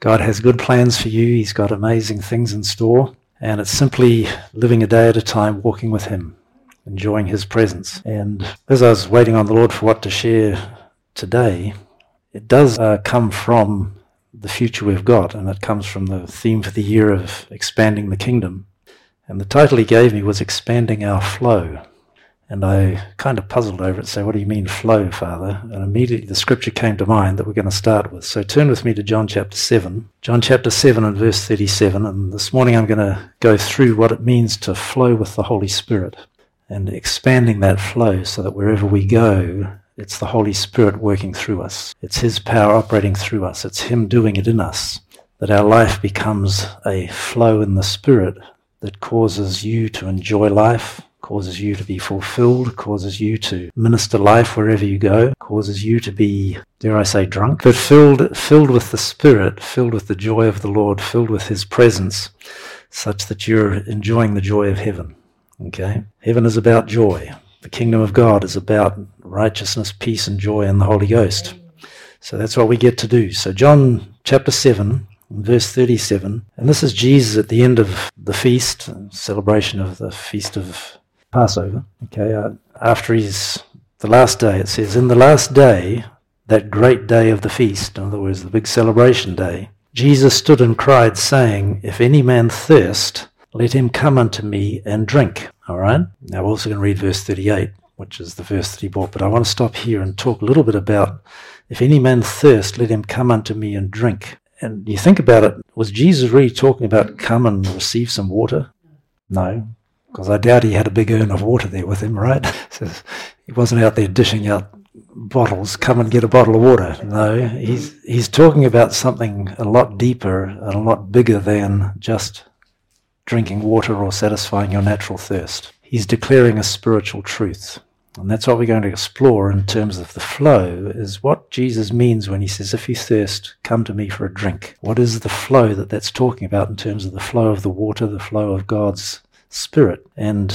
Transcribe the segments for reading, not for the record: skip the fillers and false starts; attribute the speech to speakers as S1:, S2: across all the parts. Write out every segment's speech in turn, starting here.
S1: God has good plans for you. He's got amazing things in store. And it's simply living a day at a time, walking with him, enjoying his presence. And as I was waiting on the Lord for what to share today, it does come from the future we've got, and it comes from the theme for the year of expanding the kingdom. And the title he gave me was Expanding Our Flow. And I kind of puzzled over it, so what do you mean flow, Father? And immediately the scripture came to mind that we're going to start with. So turn with me to John chapter 7. John chapter 7 and verse 37. And this morning I'm going to go through what it means to flow with the Holy Spirit and expanding that flow so that wherever we go, it's the Holy Spirit working through us. It's his power operating through us. It's him doing it in us. That our life becomes a flow in the Spirit that causes you to enjoy life, causes you to be fulfilled, causes you to minister life wherever you go, causes you to be, dare I say, drunk, but filled with the Spirit, filled with the joy of the Lord, filled with his presence, such that you're enjoying the joy of heaven. Okay? Heaven is about joy. The kingdom of God is about righteousness, peace, and joy in the Holy Ghost. So that's what we get to do. So John chapter 7, verse 37, and this is Jesus at the end of the feast, celebration of the feast of Passover. Okay, after the last day, it says, in the last day, that great day of the feast, in other words, the big celebration day, Jesus stood and cried, saying, if any man thirst, let him come unto me and drink. All right? Now we're also going to read verse 38, which is the verse that he brought, but I want to stop here and talk a little bit about, if any man thirst, let him come unto me and drink. And you think about it, was Jesus really talking about come and receive some water? No. Because I doubt he had a big urn of water there with him, right? So he wasn't out there dishing out bottles, come and get a bottle of water. No, he's talking about something a lot deeper and a lot bigger than just drinking water or satisfying your natural thirst. He's declaring a spiritual truth. And that's what we're going to explore in terms of the flow, is what Jesus means when he says, if you thirst, come to me for a drink. What is the flow that's talking about in terms of the flow of the water, the flow of God's Spirit? And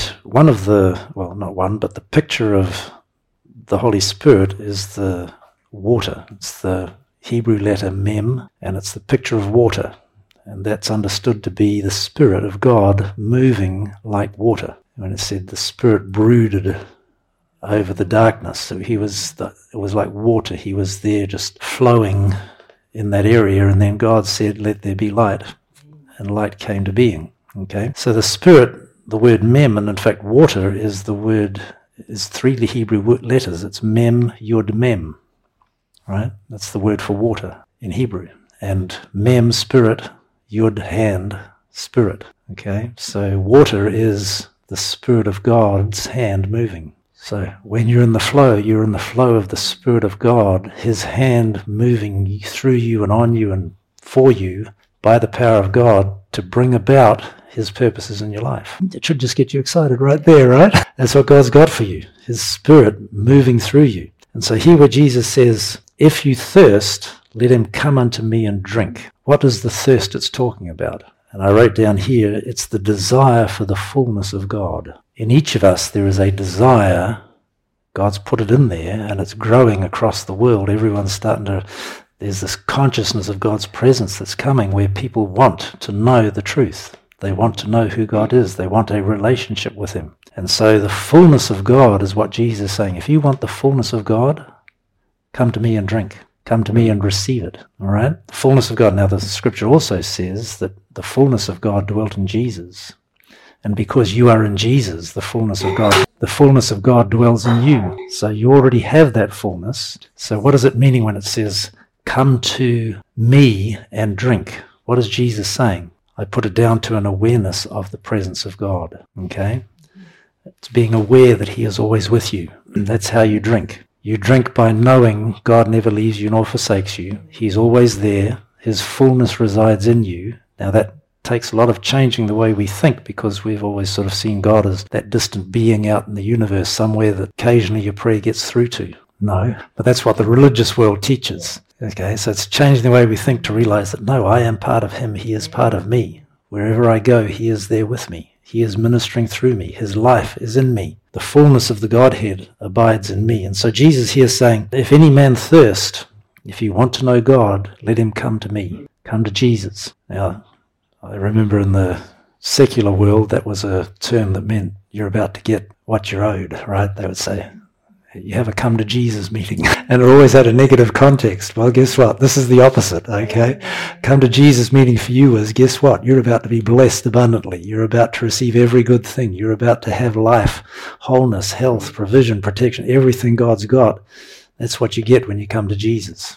S1: the picture of the Holy Spirit is the water. It's the Hebrew letter mem, and it's the picture of water. And that's understood to be the Spirit of God moving like water. When it said the Spirit brooded over the darkness, so it was like water. He was there just flowing in that area, and then God said, let there be light, and light came to being. Okay, so the Spirit, the word mem, and in fact water is three Hebrew letters. It's mem, yud, mem, right? That's the word for water in Hebrew. And mem, spirit, yud, hand, spirit. Okay, so water is the Spirit of God's hand moving. So when you're in the flow of the Spirit of God, his hand moving through you and on you and for you by the power of God to bring about his purposes in your life. It should just get you excited right there, right? That's what God's got for you, his Spirit moving through you. And so here where Jesus says, if you thirst, let him come unto me and drink. What is the thirst it's talking about? And I wrote down here, it's the desire for the fullness of God. In each of us, there is a desire. God's put it in there, and it's growing across the world. There's this consciousness of God's presence that's coming where people want to know the truth. They want to know who God is. They want a relationship with him. And so the fullness of God is what Jesus is saying. If you want the fullness of God, come to me and drink. Come to me and receive it. All right? The fullness of God. Now the scripture also says that the fullness of God dwelt in Jesus. And because you are in Jesus, the fullness of God dwells in you. So you already have that fullness. So what is it meaning when it says, come to me and drink? What is Jesus saying? I put it down to an awareness of the presence of God. Okay? It's being aware that he is always with you. And that's how you drink. You drink by knowing God never leaves you nor forsakes you. He's always there. His fullness resides in you. Now that takes a lot of changing the way we think, because we've always sort of seen God as that distant being out in the universe somewhere that occasionally your prayer gets through to. No, but that's what the religious world teaches. Okay, so it's changing the way we think to realize that, no, I am part of him. He is part of me. Wherever I go, he is there with me. He is ministering through me. His life is in me. The fullness of the Godhead abides in me. And so Jesus here is saying, if any man thirst, if you want to know God, let him come to me. Come to Jesus. Now, I remember in the secular world, that was a term that meant you're about to get what you're owed, right? They would say, you have a come to Jesus meeting. And it always had a negative context. Well, guess what? This is the opposite, okay? Come to Jesus meeting for you is, guess what? You're about to be blessed abundantly. You're about to receive every good thing. You're about to have life, wholeness, health, provision, protection, everything God's got. That's what you get when you come to Jesus.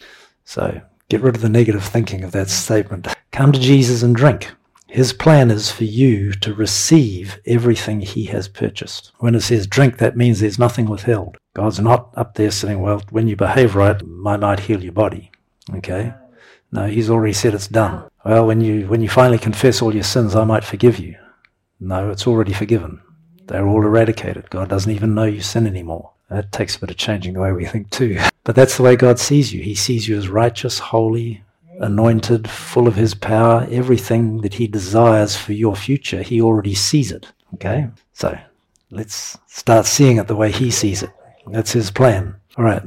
S1: So get rid of the negative thinking of that statement. Come to Jesus and drink. His plan is for you to receive everything he has purchased. When it says drink, that means there's nothing withheld. God's not up there saying, well, when you behave right, I might heal your body. Okay? No, he's already said it's done. Well, when you finally confess all your sins, I might forgive you. No, it's already forgiven. They're all eradicated. God doesn't even know you sin anymore. That takes a bit of changing the way we think too. But that's the way God sees you. He sees you as righteous, holy, anointed, full of his power. Everything that he desires for your future, he already sees it. Okay? So let's start seeing it the way he sees it. That's his plan. All right.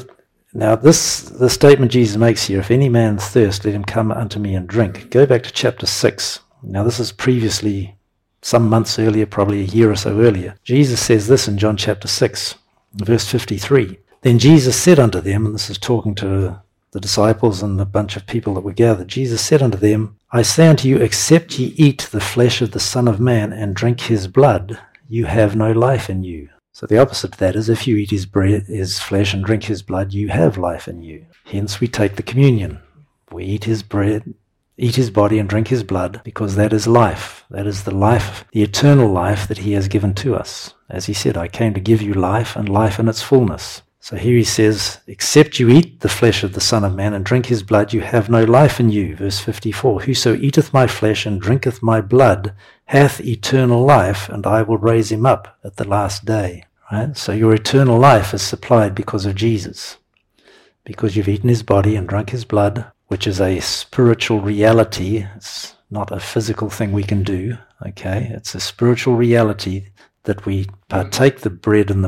S1: Now the statement Jesus makes here, if any man thirst, let him come unto me and drink. Go back to chapter 6. Now this is previously, some months earlier, probably a year or so earlier. Jesus says this in John chapter 6, verse 53. Then Jesus said unto them, and this is talking to the disciples and a bunch of people that were gathered, Jesus said unto them, I say unto you, except ye eat the flesh of the Son of Man and drink his blood, you have no life in you. So the opposite of that is, if you eat his flesh and drink his blood, you have life in you. Hence we take the communion. We eat his bread, eat his body and drink his blood, because that is life. That is the life, the eternal life that he has given to us. As he said, I came to give you life and life in its fullness. So here he says, except you eat the flesh of the Son of Man and drink his blood, you have no life in you. Verse 54, whoso eateth my flesh and drinketh my blood hath eternal life, and I will raise him up at the last day. Right? So your eternal life is supplied because of Jesus. Because you've eaten his body and drunk his blood, which is a spiritual reality. It's not a physical thing we can do. Okay? It's a spiritual reality that we partake the bread and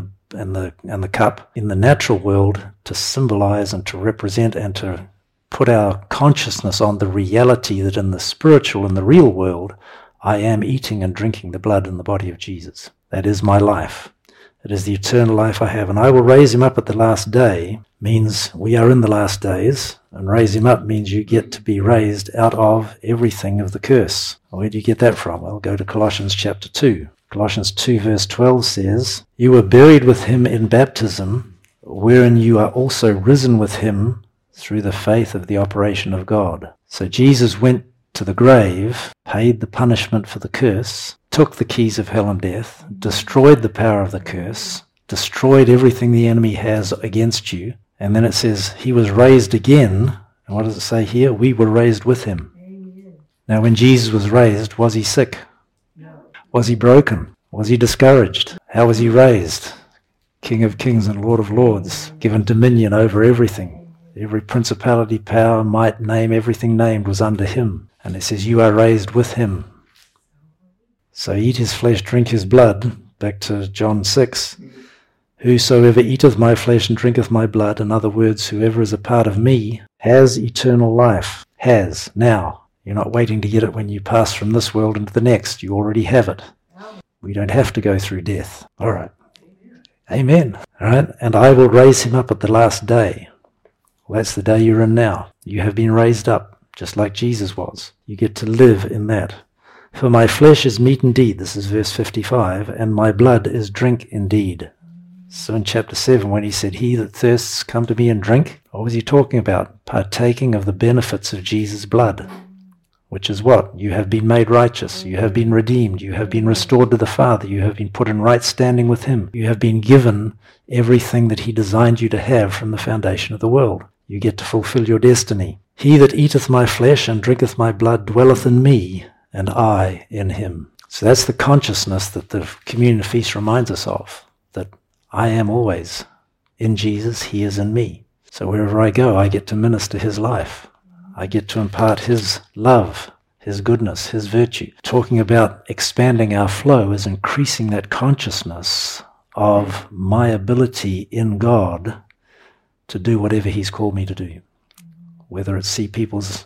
S1: the cup in the natural world to symbolize and to represent and to put our consciousness on the reality that in the spiritual, in the real world, I am eating and drinking the blood and the body of Jesus. That is my life. It is the eternal life I have. And I will raise him up at the last day means we are in the last days, and raise him up means you get to be raised out of everything of the curse. Where do you get that from? Well, go to Colossians chapter 2. Colossians 2 verse 12 says, you were buried with him in baptism, wherein you are also risen with him through the faith of the operation of God. So Jesus went to the grave, paid the punishment for the curse, took the keys of hell and death, destroyed the power of the curse, destroyed everything the enemy has against you, and then it says he was raised again. And what does it say here? We were raised with him. Amen. Now when Jesus was raised, was he sick? Was he broken? Was he discouraged? How was he raised? King of kings and Lord of lords, given dominion over everything. Every principality, power, might, name, everything named was under him. And it says, you are raised with him. So eat his flesh, drink his blood. Back to John 6. Whosoever eateth my flesh and drinketh my blood, in other words, whoever is a part of me, has eternal life. Has, now. You're not waiting to get it when you pass from this world into the next. You already have it. We don't have to go through death. All right. Amen. All right. And I will raise him up at the last day. Well, that's the day you're in now. You have been raised up, just like Jesus was. You get to live in that. For my flesh is meat indeed, this is verse 55, and my blood is drink indeed. So in chapter 7, when he said, he that thirsts, come to me and drink, what was he talking about? Partaking of the benefits of Jesus' blood. Which is what? You have been made righteous. You have been redeemed. You have been restored to the Father. You have been put in right standing with him. You have been given everything that he designed you to have from the foundation of the world. You get to fulfill your destiny. He that eateth my flesh and drinketh my blood dwelleth in me, and I in him. So that's the consciousness that the communion feast reminds us of, that I am always in Jesus, he is in me. So wherever I go, I get to minister his life. I get to impart his love, his goodness, his virtue. Talking about expanding our flow is increasing that consciousness of my ability in God to do whatever he's called me to do. Whether it's see people's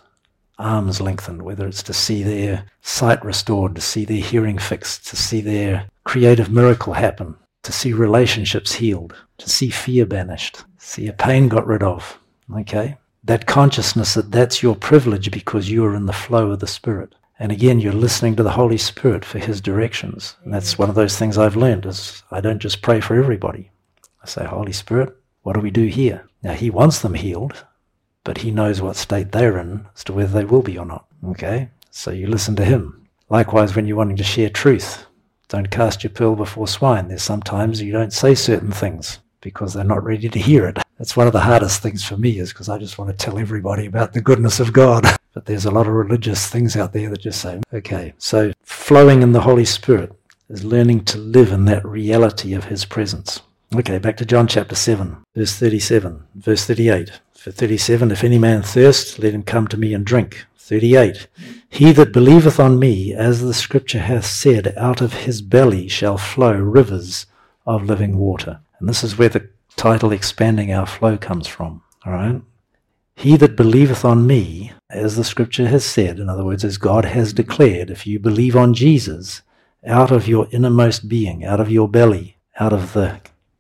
S1: arms lengthened, whether it's to see their sight restored, to see their hearing fixed, to see their creative miracle happen, to see relationships healed, to see fear banished, see a pain got rid of. Okay? That consciousness that that's your privilege because you are in the flow of the Spirit. And again, you're listening to the Holy Spirit for his directions. And that's one of those things I've learned is I don't just pray for everybody. I say, Holy Spirit, what do we do here? Now, he wants them healed, but he knows what state they're in as to whether they will be or not. Okay? So you listen to him. Likewise, when you're wanting to share truth, don't cast your pearl before swine. There's sometimes you don't say certain things because they're not ready to hear it. That's one of the hardest things for me is because I just want to tell everybody about the goodness of God. But there's a lot of religious things out there that just say, okay, so flowing in the Holy Spirit is learning to live in that reality of his presence. Okay, back to John chapter 7, verse 37, verse 38. For 37, if any man thirst, let him come to me and drink. 38, he that believeth on me, as the scripture hath said, out of his belly shall flow rivers of living water. And this is where the title Expanding Our Flow comes from. All right? He that believeth on me, as the scripture has said, in other words, as God has declared, if you believe on Jesus, out of your innermost being, out of your belly, out of the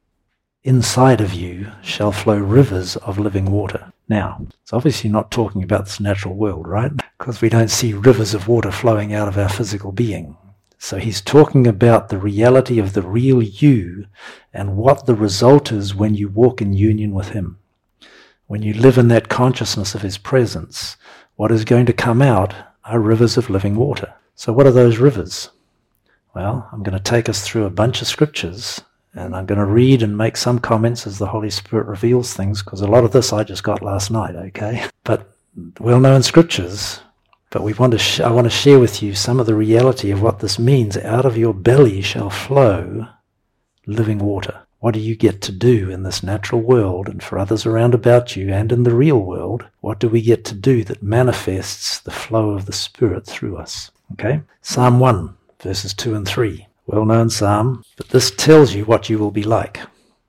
S1: inside of you shall flow rivers of living water. Now, it's obviously not talking about this natural world, right? Because we don't see rivers of water flowing out of our physical being. So he's talking about the reality of the real you and what the result is when you walk in union with him. When you live in that consciousness of his presence, what is going to come out are rivers of living water. So what are those rivers? Well, I'm going to take us through a bunch of scriptures, and I'm going to read and make some comments as the Holy Spirit reveals things, because a lot of this I just got last night, okay? But well-known scriptures. But I want to share with you some of the reality of what this means. Out of your belly shall flow living water. What do you get to do in this natural world and for others around about you and in the real world? What do we get to do that manifests the flow of the Spirit through us? Okay? Psalm 1, verses 2 and 3. Well-known psalm, but this tells you what you will be like.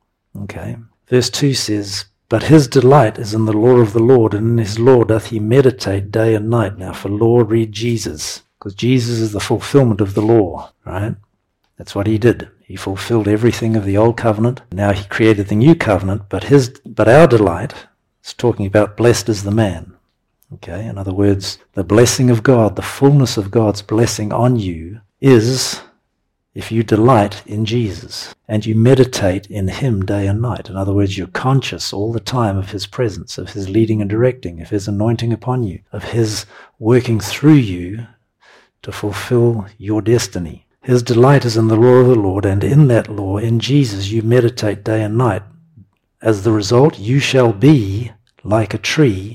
S1: Okay? Verse 2 says, but his delight is in the law of the Lord, and in his law doth he meditate day and night. Now for law, read Jesus, because Jesus is the fulfillment of the law, right? That's what he did. He fulfilled everything of the old covenant. Now he created the new covenant, but our delight is talking about blessed is the man. Okay, in other words, the blessing of God, the fullness of God's blessing on you is if you delight in Jesus and you meditate in him day and night. In other words, you're conscious all the time of his presence, of his leading and directing, of his anointing upon you, of his working through you to fulfill your destiny. His delight is in the law of the Lord, and in that law, in Jesus, you meditate day and night. As the result, you shall be like a tree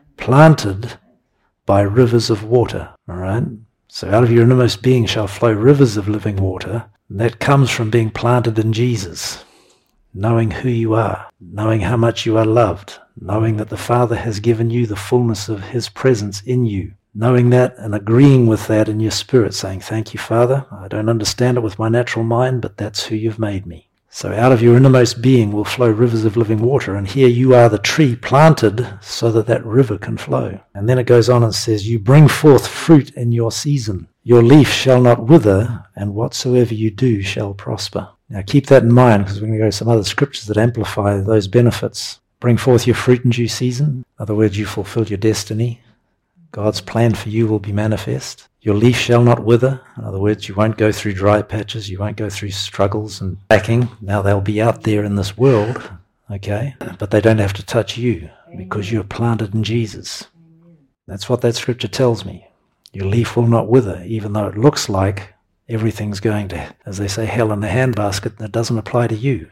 S1: planted by rivers of water. All right? So out of your innermost being shall flow rivers of living water. And that comes from being planted in Jesus, knowing who you are, knowing how much you are loved, knowing that the Father has given you the fullness of his presence in you, knowing that and agreeing with that in your spirit, saying, thank you, Father. I don't understand it with my natural mind, but that's who you've made me. So out of your innermost being will flow rivers of living water, and here you are the tree planted so that that river can flow. And then it goes on and says, you bring forth fruit in your season. Your leaf shall not wither, and whatsoever you do shall prosper. Now keep that in mind, because we're going to go to some other scriptures that amplify those benefits. Bring forth your fruit in due season. In other words, you fulfill your destiny. God's plan for you will be manifest. Your leaf shall not wither. In other words, you won't go through dry patches. You won't go through struggles and lacking. Now they'll be out there in this world, okay? But they don't have to touch you because you're planted in Jesus. That's what that scripture tells me. Your leaf will not wither, even though it looks like everything's going to, as they say, hell in the handbasket. That doesn't apply to you.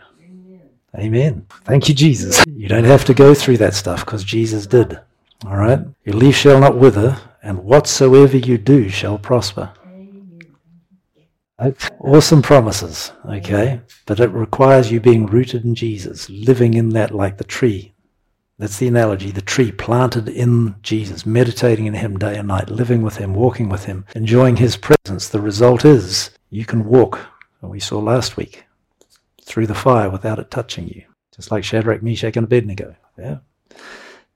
S1: Amen. Thank you, Jesus. You don't have to go through that stuff because Jesus did. All right? Your leaf shall not wither, and whatsoever you do shall prosper. Awesome promises, okay? But it requires you being rooted in Jesus, living in that like the tree. That's the analogy, the tree planted in Jesus, meditating in him day and night, living with him, walking with him, enjoying his presence. The result is you can walk, and we saw last week, through the fire without it touching you, just like Shadrach, Meshach, and Abednego. Yeah?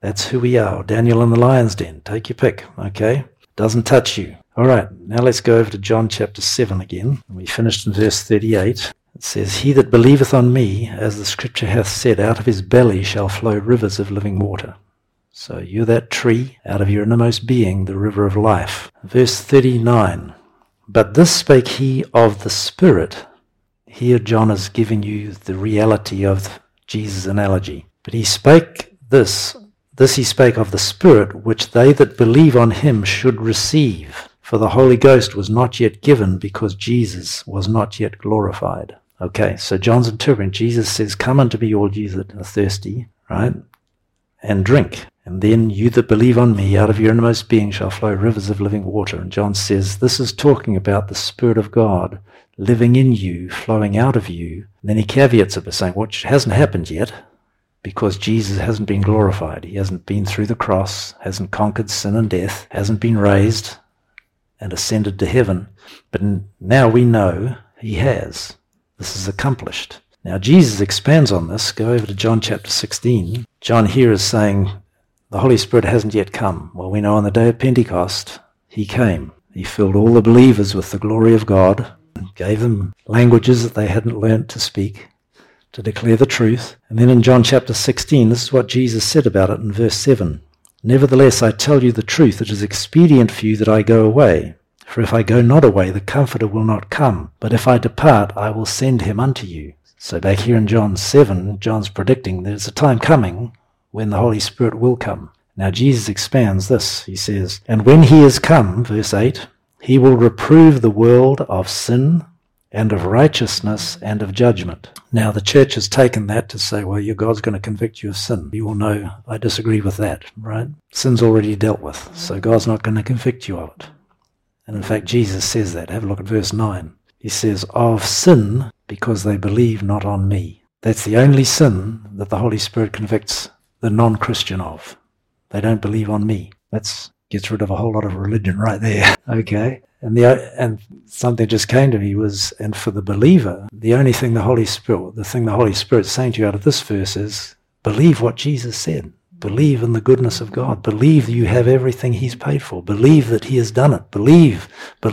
S1: That's who we are. Daniel in the lion's den. Take your pick, okay? Doesn't touch you. All right, now let's go over to John chapter 7 again. We finished in verse 38. It says, "He that believeth on me, as the scripture hath said, out of his belly shall flow rivers of living water." So you're that tree, out of your innermost being, the river of life. Verse 39, "But this spake he of the Spirit." Here John is giving you the reality of Jesus' analogy. "But he spake this he spake of the Spirit, which they that believe on him should receive. For the Holy Ghost was not yet given, because Jesus was not yet glorified." Okay, so John's interpreting. Jesus says, "Come unto me, all ye that are thirsty," right? "And drink. And then you that believe on me, out of your innermost being shall flow rivers of living water." And John says, this is talking about the Spirit of God living in you, flowing out of you. And then he caveats it by saying, which hasn't happened yet, because Jesus hasn't been glorified. He hasn't been through the cross, hasn't conquered sin and death, hasn't been raised and ascended to heaven. But now we know he has. This is accomplished. Now Jesus expands on this. Go over to John chapter 16. John here is saying the Holy Spirit hasn't yet come. Well, we know on the day of Pentecost, he came. He filled all the believers with the glory of God, gave them languages that they hadn't learnt to speak, to declare the truth. And then in John chapter 16, this is what Jesus said about it in verse 7. "Nevertheless, I tell you the truth, it is expedient for you that I go away. For if I go not away, the Comforter will not come. But if I depart, I will send him unto you." So back here in John 7, John's predicting there's a time coming when the Holy Spirit will come. Now Jesus expands this. He says, "And when he is come," verse 8, "he will reprove the world of sin and of righteousness and of judgment." Now the church has taken that to say, well, your God's going to convict you of sin. You all know I disagree with that, right? Sin's already dealt with, so God's not going to convict you of it. And in fact, Jesus says that. Have a look at verse 9. He says, "Of sin, because they believe not on me." That's the only sin that the Holy Spirit convicts the non-Christian of. They don't believe on me. That gets rid of a whole lot of religion right there. Okay? And something just came to me was, and for the believer, the thing the Holy Spirit's saying to you out of this verse is, believe what Jesus said. Believe in the goodness of God. Believe that you have everything he's paid for. Believe that he has done it. Believe.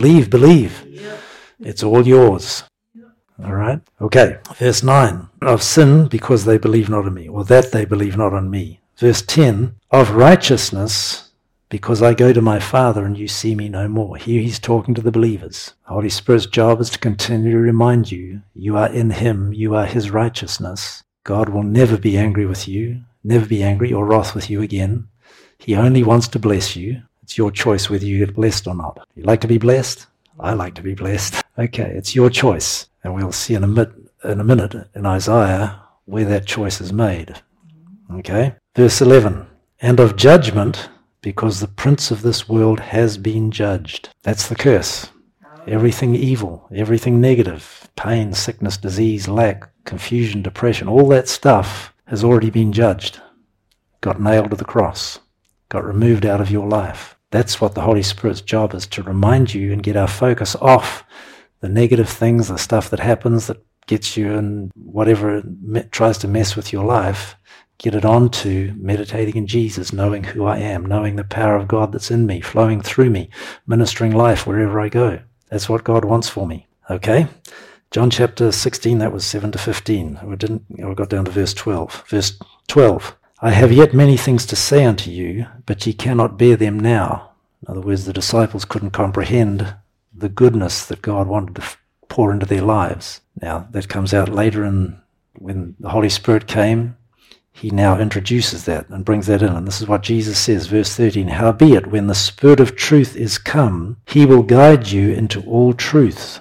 S1: Yeah. It's all yours. All right? Okay. Verse 9. "Of sin, because they believe not on me," or that they believe not on me. Verse 10. "Of righteousness, because I go to my Father and you see me no more." Here he's talking to the believers. The Holy Spirit's job is to continually remind you, you are in him, you are his righteousness. God will never be angry with you, never be angry or wrath with you again. He only wants to bless you. It's your choice whether you get blessed or not. You like to be blessed? I like to be blessed. Okay, it's your choice. And we'll see in a minute in Isaiah where that choice is made. Okay? Verse 11. "And of judgment, because the prince of this world has been judged." That's the curse. Everything evil, everything negative, pain, sickness, disease, lack, confusion, depression, all that stuff has already been judged. Got nailed to the cross. Got removed out of your life. That's what the Holy Spirit's job is, to remind you and get our focus off the negative things, the stuff that happens that gets you in whatever tries to mess with your life. Get it on to meditating in Jesus, knowing who I am, knowing the power of God that's in me, flowing through me, ministering life wherever I go. That's what God wants for me. Okay? John chapter 16, that was 7 to 15. We got down to verse 12. Verse 12. "I have yet many things to say unto you, but ye cannot bear them now." In other words, the disciples couldn't comprehend the goodness that God wanted to pour into their lives. Now, that comes out later when the Holy Spirit came. He now introduces that and brings that in. And this is what Jesus says, verse 13. "Howbeit, when the Spirit of truth is come, he will guide you into all truth."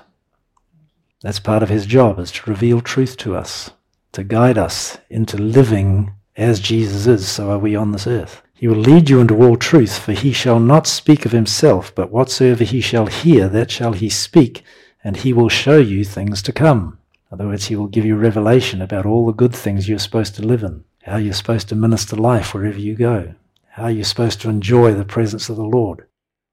S1: That's part of his job, is to reveal truth to us, to guide us into living as Jesus is, so are we on this earth. "He will lead you into all truth, for he shall not speak of himself, but whatsoever he shall hear, that shall he speak, and he will show you things to come." In other words, he will give you revelation about all the good things you're supposed to live in, how you're supposed to minister life wherever you go, how you're supposed to enjoy the presence of the Lord,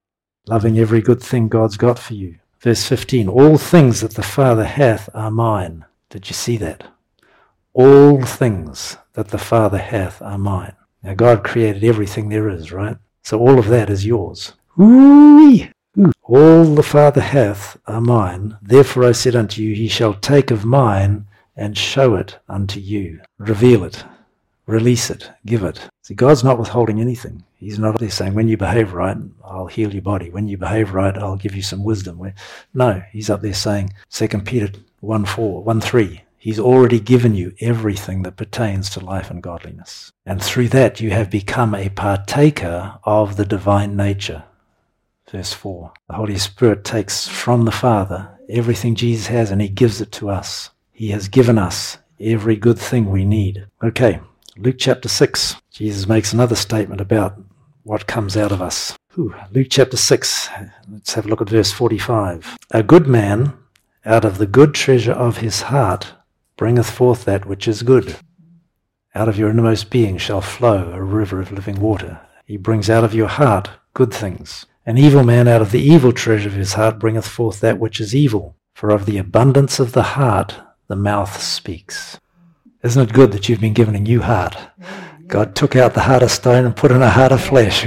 S1: loving every good thing God's got for you. Verse 15, "All things that the Father hath are mine." Did you see that? All things that the Father hath are mine. Now God created everything there is, right? So all of that is yours. Ooh-wee. All the Father hath are mine. Therefore I said unto you, he shall take of mine and show it unto you. Reveal it. Release it. Give it. See, God's not withholding anything. He's not there saying, when you behave right, I'll heal your body. When you behave right, I'll give you some wisdom. No, he's up there saying, 2 Peter 1:3. He's already given you everything that pertains to life and godliness. And through that you have become a partaker of the divine nature. Verse 4. The Holy Spirit takes from the Father everything Jesus has and he gives it to us. He has given us every good thing we need. Okay, Luke chapter 6. Jesus makes another statement about what comes out of us. Luke chapter 6. Let's have a look at verse 45. A good man out of the good treasure of his heart bringeth forth that which is good. Out of your innermost being shall flow a river of living water. He brings out of your heart good things. An evil man out of the evil treasure of his heart bringeth forth that which is evil. For of the abundance of the heart the mouth speaks. Isn't it good that you've been given a new heart? God took out the heart of stone and put in a heart of flesh.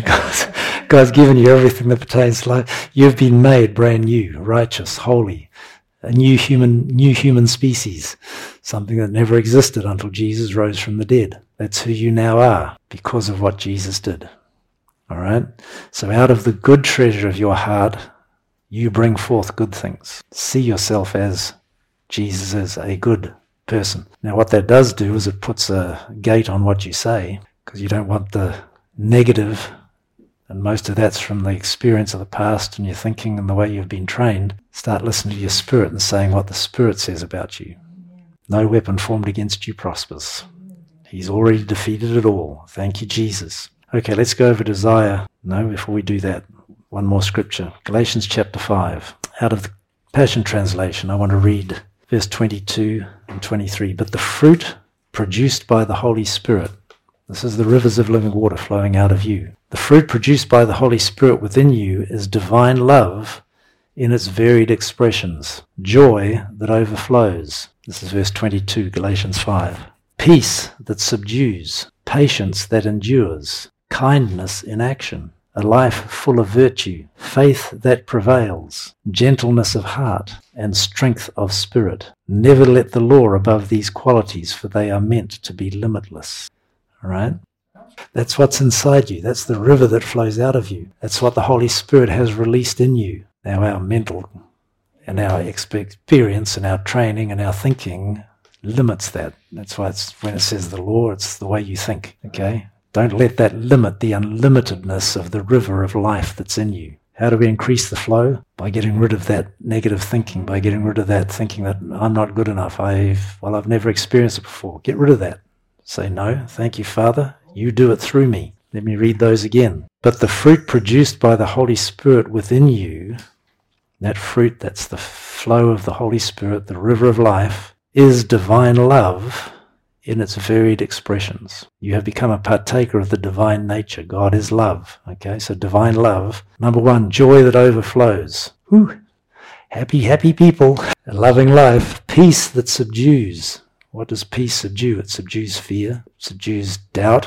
S1: God's given you everything that pertains to life. You've been made brand new, righteous, holy. A new human species, something that never existed until Jesus rose from the dead. That's who you now are because of what Jesus did. All right? So out of the good treasure of your heart, you bring forth good things. See yourself as Jesus is a good person. Now what that does do is it puts a gate on what you say, because you don't want the negative, and most of that's from the experience of the past and your thinking and the way you've been trained. Start listening to your spirit and saying what the Spirit says about you. No weapon formed against you prospers. He's already defeated it all. Thank you, Jesus. Okay, let's go over to Isaiah. No, before we do that, one more scripture. Galatians chapter 5. Out of the Passion Translation, I want to read verse 22 and 23. But the fruit produced by the Holy Spirit, this is the rivers of living water flowing out of you. The fruit produced by the Holy Spirit within you is divine love in its varied expressions. Joy that overflows. This is verse 22, Galatians 5. Peace that subdues. Patience that endures. Kindness in action. A life full of virtue. Faith that prevails. Gentleness of heart and strength of spirit. Never let the law above these qualities, for they are meant to be limitless. All right? That's what's inside you. That's the river that flows out of you. That's what the Holy Spirit has released in you. Now our mental and our experience and our training and our thinking limits that. That's why it's when it says the law, it's the way you think. Okay? Don't let that limit the unlimitedness of the river of life that's in you. How do we increase the flow? By getting rid of that negative thinking, by getting rid of that thinking that I'm not good enough. I've never experienced it before. Get rid of that. Say, no, thank you, Father. You do it through me. Let me read those again. But the fruit produced by the Holy Spirit within you, that fruit, that's the flow of the Holy Spirit, the river of life, is divine love in its varied expressions. You have become a partaker of the divine nature. God is love. Okay, so divine love. Number one, joy that overflows. Whew. Happy, happy people. A loving life. Peace that subdues. What does peace subdue? It subdues fear, subdues doubt,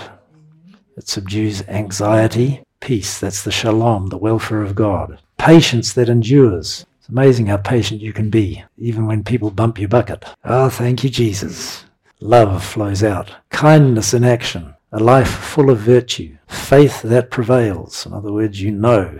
S1: it subdues anxiety. Peace, that's the shalom, the welfare of God. Patience that endures. It's amazing how patient you can be, even when people bump your bucket. Oh, thank you, Jesus. Love flows out. Kindness in action. A life full of virtue. Faith that prevails. In other words, you know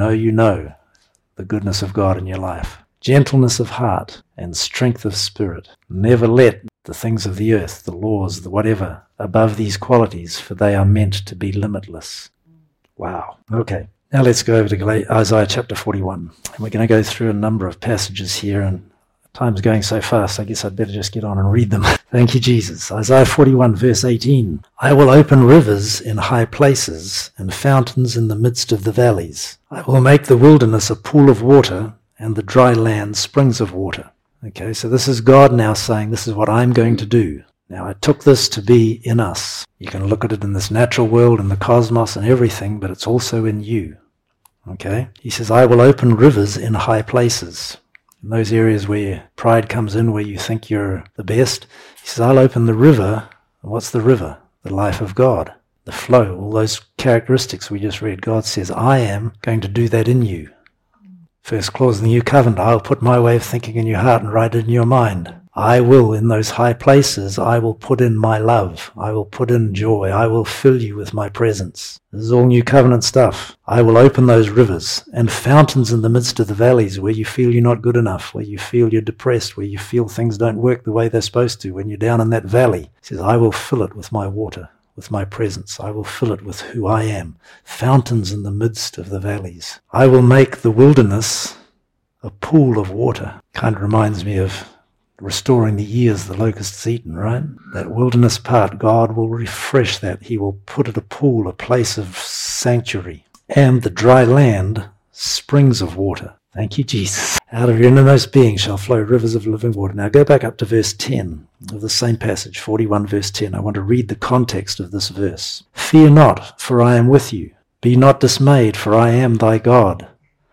S1: the goodness of God in your life. Gentleness of heart and strength of spirit. Never let the things of the earth, the laws, the whatever, above these qualities, for they are meant to be limitless. Wow. Okay. Now let's go over to Isaiah chapter 41. And we're going to go through a number of passages here, and time's going so fast, I guess I'd better just get on and read them. Thank you, Jesus. Isaiah 41, verse 18. I will open rivers in high places and fountains in the midst of the valleys. I will make the wilderness a pool of water and the dry land springs of water. Okay, so this is God now saying, this is what I'm going to do. Now, I took this to be in us. You can look at it in this natural world, in the cosmos and everything, but it's also in you. Okay? He says, I will open rivers in high places. In those areas where pride comes in, where you think you're the best. He says, I'll open the river. And what's the river? The life of God. the flow, all those characteristics we just read. God says, I am going to do that in you. First clause in the new covenant, I'll put my way of thinking in your heart and write it in your mind. I will, in those high places, I will put in my love. I will put in joy. I will fill you with my presence. This is all new covenant stuff. I will open those rivers and fountains in the midst of the valleys where you feel you're not good enough, where you feel you're depressed, where you feel things don't work the way they're supposed to. When you're down in that valley, he says, I will fill it with my water, with my presence. I will fill it with who I am. Fountains in the midst of the valleys. I will make the wilderness a pool of water. Kind of reminds me of restoring the years the locusts eaten, right? That wilderness part, God will refresh that. He will put it a pool, a place of sanctuary. And the dry land, springs of water. Thank you, Jesus. Out of your innermost being shall flow rivers of living water. Now go back up to verse 10 of the same passage, 41 verse 10. I want to read the context of this verse. Fear not, for I am with you. Be not dismayed, for I am thy God.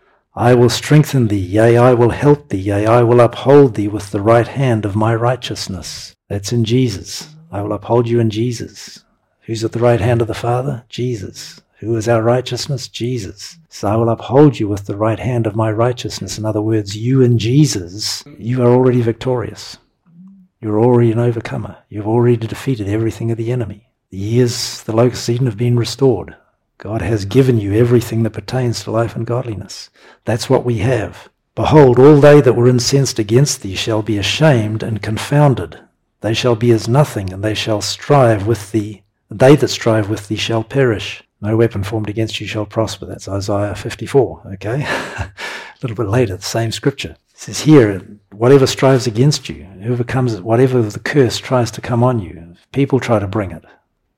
S1: I will strengthen thee, yea, I will help thee, yea, I will uphold thee with the right hand of my righteousness. That's in Jesus. I will uphold you in Jesus. Who's at the right hand of the Father? Jesus. Who is our righteousness? Jesus. So I will uphold you with the right hand of my righteousness. In other words, you in Jesus, you are already victorious. You're already an overcomer. You've already defeated everything of the enemy. The years the locusts eaten have been restored. God has given you everything that pertains to life and godliness. That's what we have. Behold, all they that were incensed against thee shall be ashamed and confounded. They shall be as nothing, and they shall strive with thee. They that strive with thee shall perish. No weapon formed against you shall prosper. That's Isaiah 54, okay? A little bit later, the same scripture. It says here, whatever strives against you, whatever the curse tries to come on you, if people try to bring it,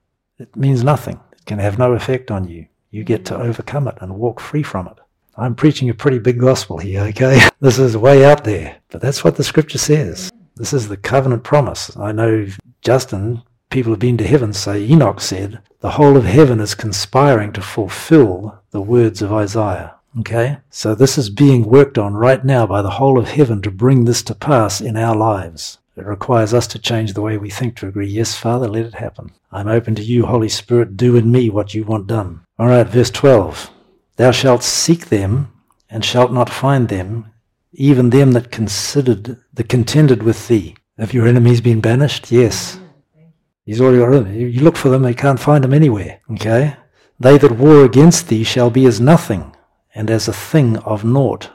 S1: it means nothing. Can have no effect on you. You get to overcome it and walk free from it. I'm preaching a pretty big gospel here, okay? This is way out there, but that's what the scripture says. This is the covenant promise. I know Justin, people have been to heaven, say Enoch said, the whole of heaven is conspiring to fulfill the words of Isaiah, okay? So this is being worked on right now by the whole of heaven to bring this to pass in our lives. It requires us to change the way we think, to agree, yes, Father, let it happen. I'm open to you, Holy Spirit, do in me what you want done. All right, verse 12. Thou shalt seek them, and shalt not find them, even them that contended with thee. Have your enemies been banished? Yes. He's already got them. You look for them, they can't find them anywhere. Okay? They that war against thee shall be as nothing, and as a thing of naught.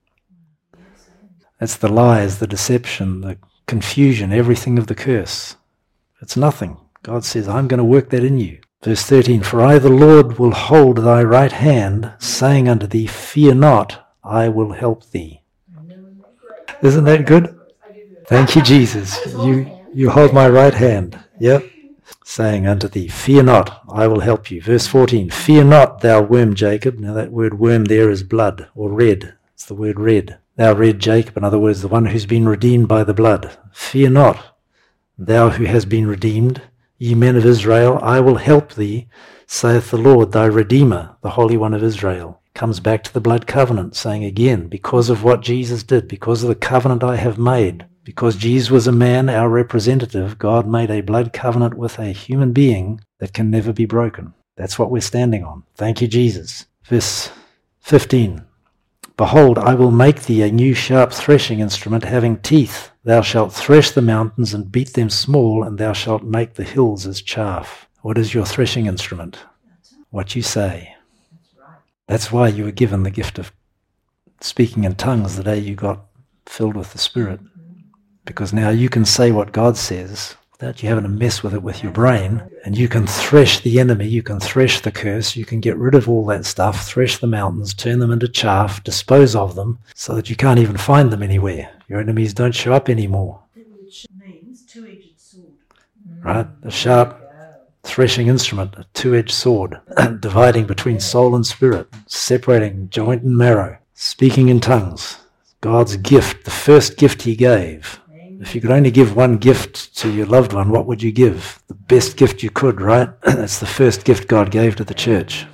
S1: That's the lies, the deception, the confusion, everything of the curse. It's nothing. God says, I'm going to work that in you. Verse 13, for I, the Lord, will hold thy right hand, saying unto thee, fear not, I will help thee. Isn't that good? Thank you, Jesus. You hold my right hand. Yep. Saying unto thee, fear not, I will help you. Verse 14, fear not, thou worm Jacob. Now that word worm there is blood, or red. It's the word red. Thou red Jacob, in other words, the one who's been redeemed by the blood. Fear not, thou who hast been redeemed. Ye men of Israel, I will help thee, saith the Lord, thy Redeemer, the Holy One of Israel. Comes back to the blood covenant, saying again, because of what Jesus did, because of the covenant I have made, because Jesus was a man, our representative, God made a blood covenant with a human being that can never be broken. That's what we're standing on. Thank you, Jesus. Verse 15. Behold, I will make thee a new sharp threshing instrument, having teeth. Thou shalt thresh the mountains and beat them small, and thou shalt make the hills as chaff. What is your threshing instrument? What you say. That's why you were given the gift of speaking in tongues the day you got filled with the Spirit. Because now you can say what God says without you having to mess with it with your brain, and you can thresh the enemy, you can thresh the curse, you can get rid of all that stuff, thresh the mountains, turn them into chaff, dispose of them, so that you can't even find them anywhere. Your enemies don't show up anymore.
S2: Which means two-edged sword.
S1: Right? A sharp threshing instrument, a two-edged sword, dividing between soul and spirit, separating joint and marrow, speaking in tongues. God's gift, the first gift he gave. If you could only give one gift to your loved one, what would you give? The best gift you could, right? That's the first gift God gave to the church.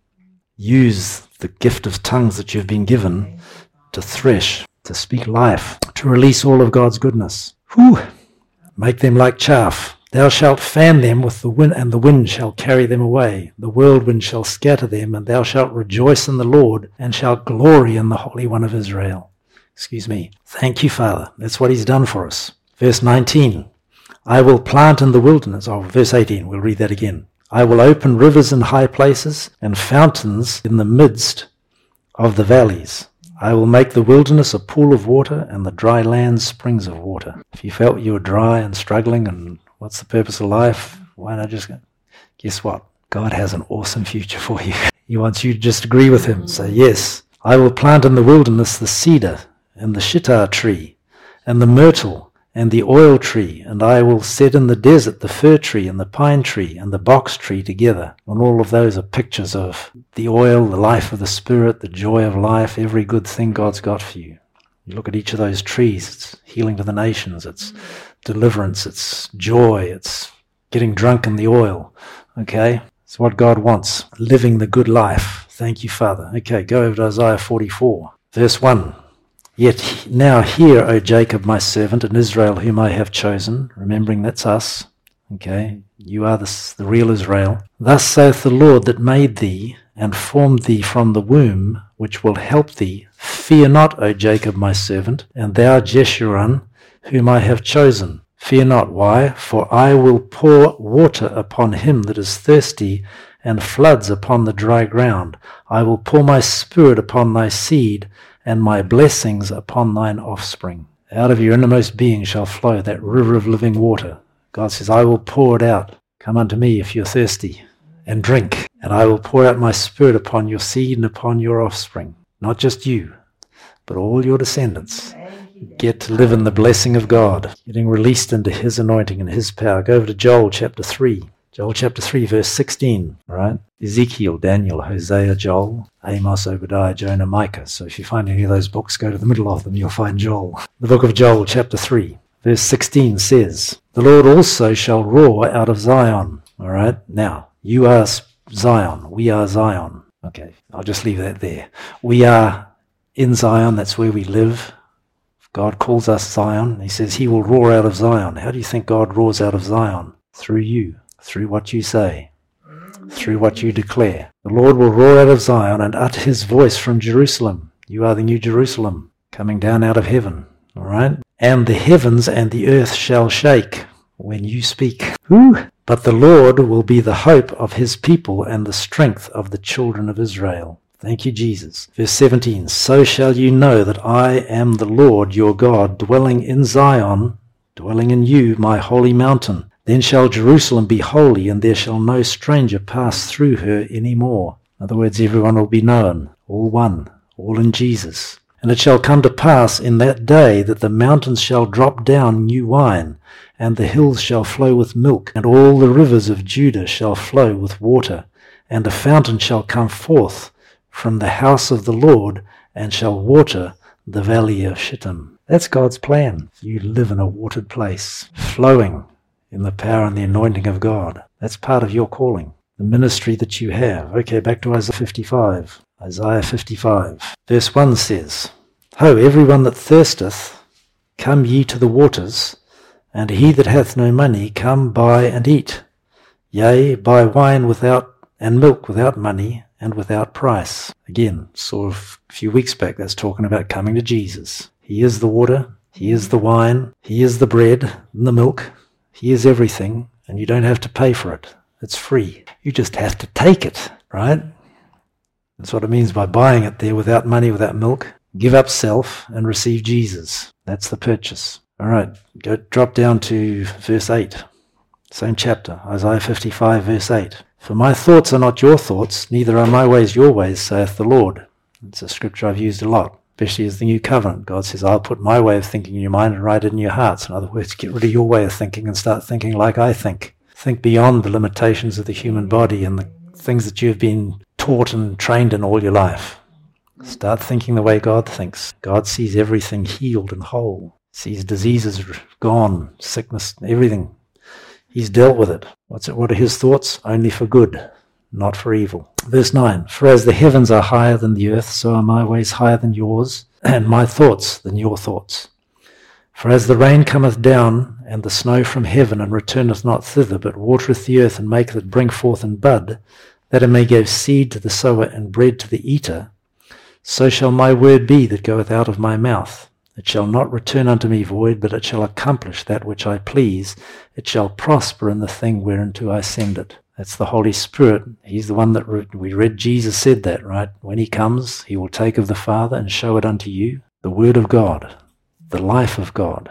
S1: Use the gift of tongues that you've been given to thresh, to speak life, to release all of God's goodness. Whew. Make them like chaff. Thou shalt fan them with the wind, and the wind shall carry them away. The whirlwind shall scatter them, and thou shalt rejoice in the Lord, and shalt glory in the Holy One of Israel. Thank you, Father. That's what he's done for us. Verse 19. I will plant in the wilderness. Verse 18. We'll read that again. I will open rivers in high places, and fountains in the midst of the valleys. I will make the wilderness a pool of water, and the dry land springs of water. If you felt you were dry and struggling, and what's the purpose of life? Why not just go? Guess what? God has an awesome future for you. He wants you to just agree with him. Say, yes, I will plant in the wilderness the cedar and the shittah tree and the myrtle and the oil tree, and I will set in the desert the fir tree and the pine tree and the box tree together. And all of those are pictures of the oil, the life of the Spirit, the joy of life, every good thing God's got for you. You look at each of those trees, it's healing to the nations, it's deliverance, it's joy, it's getting drunk in the oil. Okay? It's what God wants, living the good life. Thank you, Father. Okay, go over to Isaiah 44, verse 1. Yet now hear, O Jacob, my servant, and Israel, whom I have chosen, remembering that's us. Okay, you are the real Israel. Thus saith the Lord that made thee and formed thee from the womb, which will help thee. Fear not, O Jacob, my servant, and thou Jeshurun, whom I have chosen. Fear not. Why? For I will pour water upon him that is thirsty, and floods upon the dry ground. I will pour my spirit upon thy seed, and my blessings upon thine offspring. Out of your innermost being shall flow that river of living water. God says, I will pour it out. Come unto me if you're thirsty, and drink. And I will pour out my spirit upon your seed and upon your offspring. Not just you, but all your descendants. Get to live in the blessing of God, getting released into his anointing and his power. Go over to Joel chapter 3. Joel chapter 3, verse 16, right? Ezekiel, Daniel, Hosea, Joel, Amos, Obadiah, Jonah, Micah. So if you find any of those books, go to the middle of them, you'll find Joel. The book of Joel, chapter 3, verse 16 says, the Lord also shall roar out of Zion. All right? Now, you are Zion. We are Zion. Okay, I'll just leave that there. We are in Zion. That's where we live. God calls us Zion. He says he will roar out of Zion. How do you think God roars out of Zion? Through you. Through what you say, through what you declare. The Lord will roar out of Zion and utter his voice from Jerusalem. You are the new Jerusalem coming down out of heaven. All right? And the heavens and the earth shall shake when you speak. Whew. But the Lord will be the hope of his people and the strength of the children of Israel. Thank you, Jesus. Verse 17, so shall you know that I am the Lord your God, dwelling in Zion, dwelling in you, my holy mountain. Then shall Jerusalem be holy, and there shall no stranger pass through her any more. In other words, everyone will be known, all one, all in Jesus. And it shall come to pass in that day that the mountains shall drop down new wine, and the hills shall flow with milk, and all the rivers of Judah shall flow with water, and a fountain shall come forth from the house of the Lord, and shall water the valley of Shittim. That's God's plan. You live in a watered place, flowing in the power and the anointing of God. That's part of your calling, the ministry that you have. Okay, back to Isaiah 55. Isaiah 55. Verse 1 says, Ho, everyone that thirsteth, come ye to the waters, and he that hath no money, come buy and eat. Yea, buy wine without and milk without money and without price. Again, saw a few weeks back, that's talking about coming to Jesus. He is the water, he is the wine, he is the bread and the milk. He is everything, and you don't have to pay for it. It's free. You just have to take it, right? That's what it means by buying it there without money, without milk. Give up self and receive Jesus. That's the purchase. All right, go drop down to verse 8. Same chapter, Isaiah 55, verse 8. For my thoughts are not your thoughts, neither are my ways your ways, saith the Lord. It's a scripture I've used a lot, especially as the new covenant. God says, I'll put my way of thinking in your mind and write it in your hearts. In other words, get rid of your way of thinking and start thinking like I think. Think beyond the limitations of the human body and the things that you've been taught and trained in all your life. Start thinking the way God thinks. God sees everything healed and whole. Sees diseases gone, sickness, everything. He's dealt with it. What are his thoughts? Only for good, not for evil. Verse 9, for as the heavens are higher than the earth, so are my ways higher than yours, and my thoughts than your thoughts. For as the rain cometh down, and the snow from heaven, and returneth not thither, but watereth the earth, and maketh it bring forth and bud, that it may give seed to the sower and bread to the eater, so shall my word be that goeth out of my mouth. It shall not return unto me void, but it shall accomplish that which I please. It shall prosper in the thing whereunto I send it. That's the Holy Spirit. He's the one that we read. Jesus said that, right? When he comes, he will take of the Father and show it unto you. The Word of God, the life of God,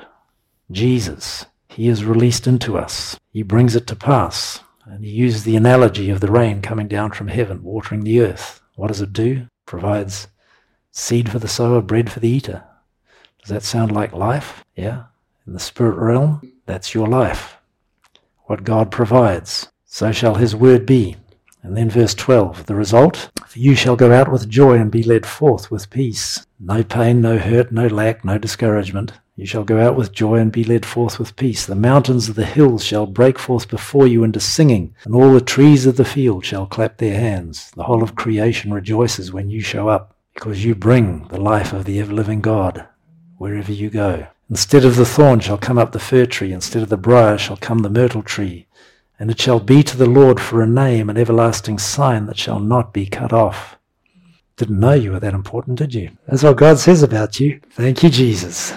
S1: Jesus, he is released into us. He brings it to pass. And he used the analogy of the rain coming down from heaven, watering the earth. What does it do? Provides seed for the sower, bread for the eater. Does that sound like life? Yeah. In the spirit realm, that's your life. What God provides, so shall his word be. And then verse 12, the result, for you shall go out with joy and be led forth with peace. No pain, no hurt, no lack, no discouragement. You shall go out with joy and be led forth with peace. The mountains of the hills shall break forth before you into singing, and all the trees of the field shall clap their hands. The whole of creation rejoices when you show up, because you bring the life of the ever-living God wherever you go. Instead of the thorn shall come up the fir tree, instead of the briar shall come the myrtle tree. And it shall be to the Lord for a name, an everlasting sign that shall not be cut off. Didn't know you were that important, did you? That's what God says about you. Thank you, Jesus.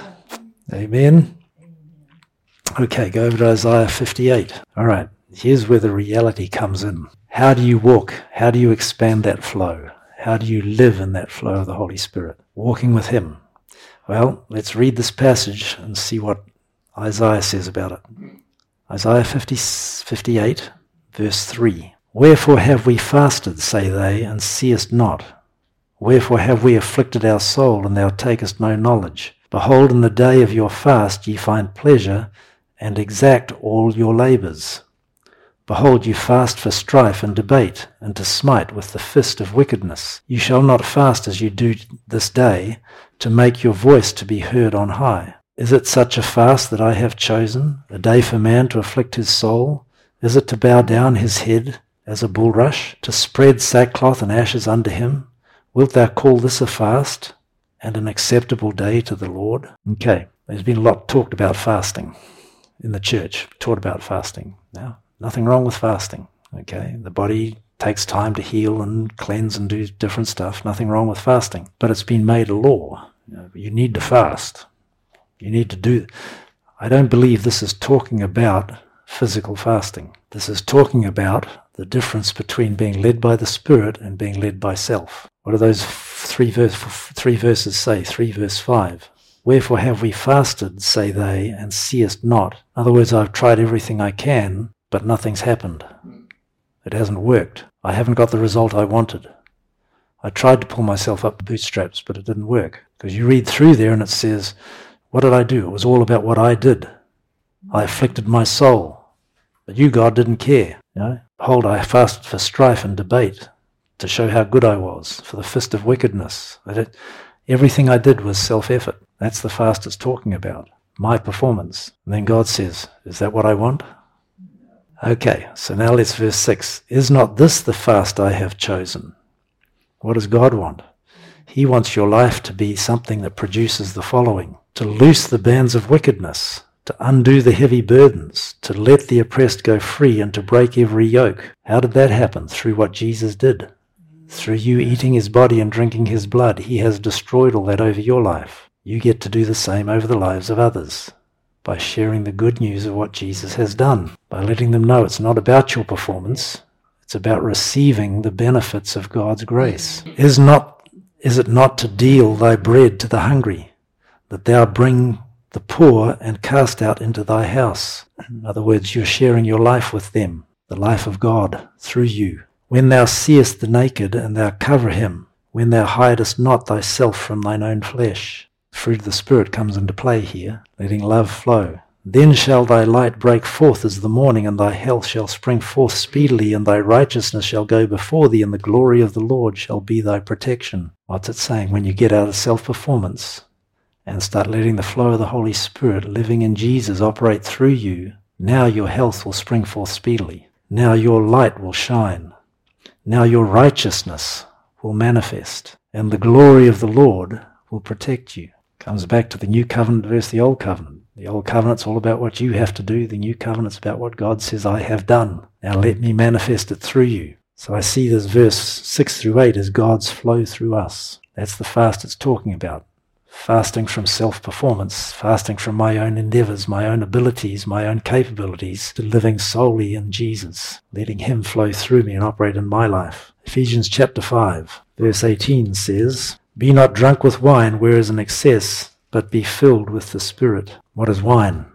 S1: Amen. Okay, go over to Isaiah 58. All right, here's where the reality comes in. How do you walk? How do you expand that flow? How do you live in that flow of the Holy Spirit? Walking with him. Well, let's read this passage and see what Isaiah says about it. Isaiah 58, verse 3. Wherefore have we fasted, say they, and seest not? Wherefore have we afflicted our soul, and thou takest no knowledge? Behold, in the day of your fast ye find pleasure, and exact all your labours. Behold, you fast for strife and debate, and to smite with the fist of wickedness. You shall not fast as you do this day, to make your voice to be heard on high. Is it such a fast that I have chosen, a day for man to afflict his soul? Is it to bow down his head as a bulrush, to spread sackcloth and ashes under him? Wilt thou call this a fast, and an acceptable day to the Lord? Okay, there's been a lot talked about fasting in the church, taught about fasting. Now, nothing wrong with fasting, okay? The body takes time to heal and cleanse and do different stuff. Nothing wrong with fasting. But it's been made a law. You need to fast. You need to do. I don't believe this is talking about physical fasting. This is talking about the difference between being led by the Spirit and being led by self. What do those three verses say? 3 verse 5. Wherefore have we fasted, say they, and seest not? In other words, I've tried everything I can, but nothing's happened. It hasn't worked. I haven't got the result I wanted. I tried to pull myself up the bootstraps, but it didn't work. Because you read through there and it says, what did I do? It was all about what I did. I afflicted my soul. But you, God, didn't care. Behold, I fasted for strife and debate, to show how good I was, for the fist of wickedness. Everything I did was self-effort. That's the fast it's talking about. My performance. And then God says, is that what I want? Okay, so now let's verse 6. Is not this the fast I have chosen? What does God want? He wants your life to be something that produces the following: to loose the bands of wickedness, to undo the heavy burdens, to let the oppressed go free, and to break every yoke. How did that happen? Through what Jesus did. Through you eating his body and drinking his blood. He has destroyed all that over your life. You get to do the same over the lives of others, by sharing the good news of what Jesus has done, by letting them know it's not about your performance, it's about receiving the benefits of God's grace. Is it not to deal thy bread to the hungry, that thou bring the poor and cast out into thy house? In other words, you're sharing your life with them, the life of God through you. When thou seest the naked, and thou cover him, when thou hidest not thyself from thine own flesh. Fruit of the Spirit comes into play here, letting love flow. Then shall thy light break forth as the morning, and thy health shall spring forth speedily, and thy righteousness shall go before thee, and the glory of the Lord shall be thy protection. What's it saying? When you get out of self-performance and start letting the flow of the Holy Spirit living in Jesus operate through you, now your health will spring forth speedily. Now your light will shine. Now your righteousness will manifest, and the glory of the Lord will protect you. Comes back to the new covenant versus the old covenant. The old covenant's all about what you have to do. The new covenant's about what God says I have done. Now let me manifest it through you. So I see this verse 6 through 8 as God's flow through us. That's the fast it's talking about. Fasting from self-performance, fasting from my own endeavors, my own abilities, my own capabilities, to living solely in Jesus, letting him flow through me and operate in my life. Ephesians chapter 5, verse 18 says, "Be not drunk with wine, where is an excess, but be filled with the Spirit." What is wine?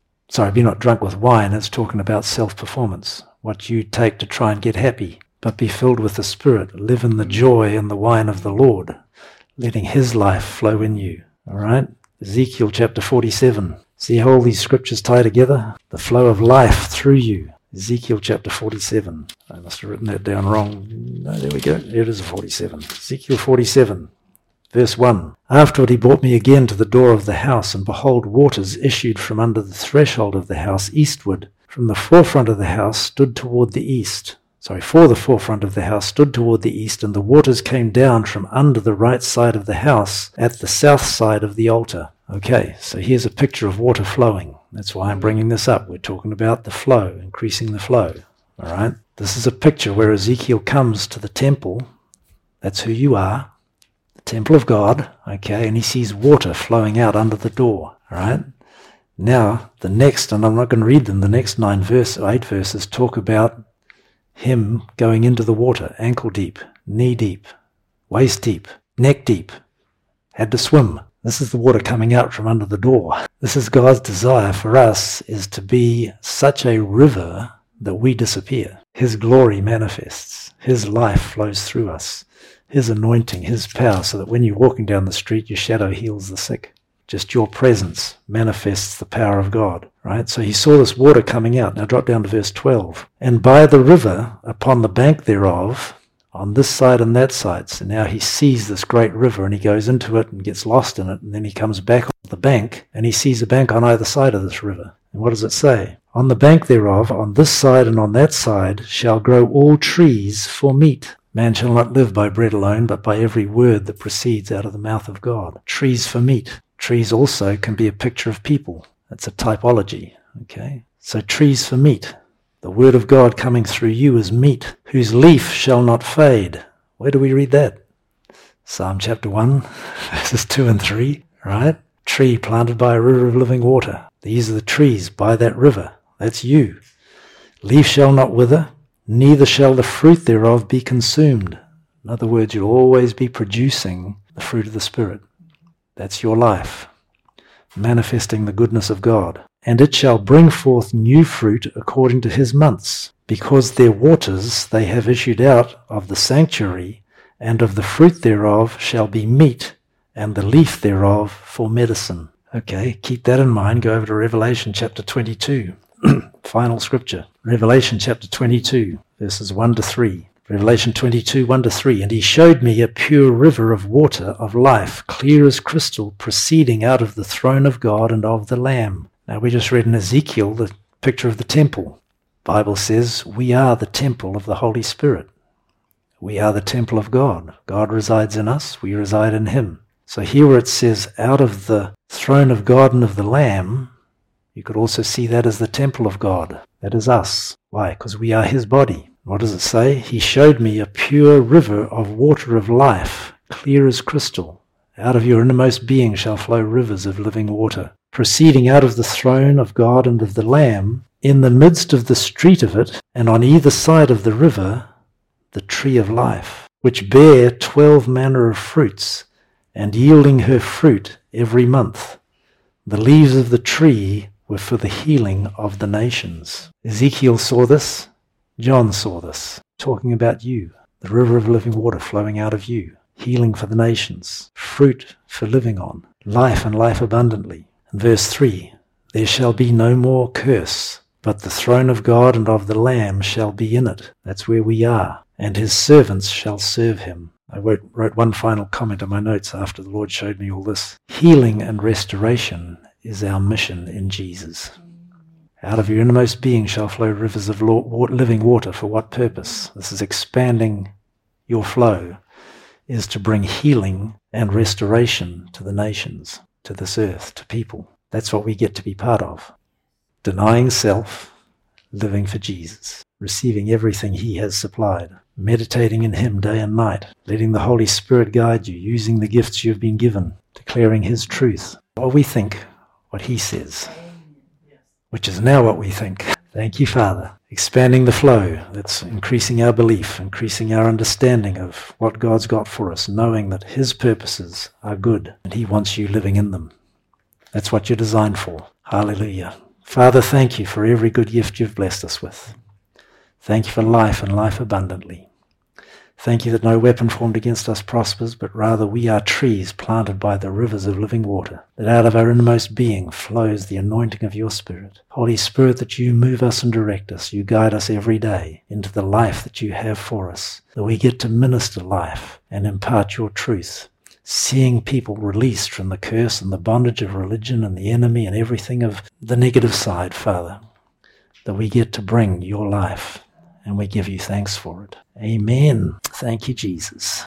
S1: Be not drunk with wine. It's talking about self-performance, what you take to try and get happy. But be filled with the Spirit. Live in the joy and the wine of the Lord, letting his life flow in you. All right? Ezekiel chapter 47. See how all these scriptures tie together? The flow of life through you. Ezekiel chapter 47. I must have written that down wrong. No, there we go. There it is, 47. Ezekiel 47, verse 1. "Afterward he brought me again to the door of the house, and behold, waters issued from under the threshold of the house eastward. From the forefront of the house stood toward the east." For the forefront of the house stood toward the east, and the waters came down from under the right side of the house at the south side of the altar. Okay, so here's a picture of water flowing. That's why I'm bringing this up. We're talking about the flow, increasing the flow. All right? This is a picture where Ezekiel comes to the temple. That's who you are, the temple of God. Okay, and he sees water flowing out under the door. All right? Now, the next, and I'm not going to read them, the next 8 verses talk about him going into the water, ankle deep, knee deep, waist deep, neck deep, had to swim. This is the water coming out from under the door. This is God's desire for us, is to be such a river that we disappear. His glory manifests. His life flows through us. His anointing, his power, so that when you're walking down the street, your shadow heals the sick. Just your presence manifests the power of God, right? So he saw this water coming out. Now drop down to verse 12. "And by the river, upon the bank thereof, on this side and that side." So now he sees this great river and he goes into it and gets lost in it. And then he comes back on the bank and he sees a bank on either side of this river. And what does it say? "On the bank thereof, on this side and on that side, shall grow all trees for meat. Man shall not live by bread alone, but by every word that proceeds out of the mouth of God." Trees for meat. Trees also can be a picture of people. That's a typology, okay? So trees for meat. The word of God coming through you is meat, whose leaf shall not fade. Where do we read that? Psalm chapter 1, verses 2 and 3, right? Tree planted by a river of living water. These are the trees by that river. That's you. Leaf shall not wither, neither shall the fruit thereof be consumed. In other words, you'll always be producing the fruit of the Spirit. That's your life, manifesting the goodness of God. "And it shall bring forth new fruit according to his months, because their waters they have issued out of the sanctuary, and of the fruit thereof shall be meat, and the leaf thereof for medicine." Okay, keep that in mind. Go over to Revelation chapter 22, final scripture. Revelation chapter 22, verses 1 to 3. Revelation 22, 1 to 3. "And he showed me a pure river of water of life, clear as crystal, proceeding out of the throne of God and of the Lamb." Now we just read in Ezekiel the picture of the temple. The Bible says we are the temple of the Holy Spirit. We are the temple of God. God resides in us. We reside in him. So here where it says out of the throne of God and of the Lamb, you could also see that as the temple of God. That is us. Why? Because we are his body. What does it say? "He showed me a pure river of water of life, clear as crystal. Out of your innermost being shall flow rivers of living water, proceeding out of the throne of God and of the Lamb. In the midst of the street of it, and on either side of the river, the tree of life, which bare 12 manner of fruits, and yielding her fruit every month. The leaves of the tree were for the healing of the nations." Ezekiel saw this. John saw this, talking about you, the river of living water flowing out of you, healing for the nations, fruit for living on, life and life abundantly. And verse 3, "There shall be no more curse, but the throne of God and of the Lamb shall be in it." That's where we are. "And his servants shall serve him." I wrote one final comment in my notes after the Lord showed me all this. Healing and restoration is our mission in Jesus. Out of your innermost being shall flow rivers of living water. For what purpose? This is expanding your flow, is to bring healing and restoration to the nations, to this earth, to people. That's what we get to be part of. Denying self, living for Jesus, receiving everything he has supplied, meditating in him day and night, letting the Holy Spirit guide you, using the gifts you've been given, declaring his truth. What we think, what he says, which is now what we think. Thank you, Father. Expanding the flow, that's increasing our belief, increasing our understanding of what God's got for us, knowing that his purposes are good and he wants you living in them. That's what you're designed for. Hallelujah. Father, thank you for every good gift you've blessed us with. Thank you for life and life abundantly. Thank you that no weapon formed against us prospers, but rather we are trees planted by the rivers of living water, that out of our innermost being flows the anointing of your Spirit. Holy Spirit, that you move us and direct us, you guide us every day into the life that you have for us, that we get to minister life and impart your truth, seeing people released from the curse and the bondage of religion and the enemy and everything of the negative side, Father, that we get to bring your life, and we give you thanks for it. Amen. Thank you, Jesus.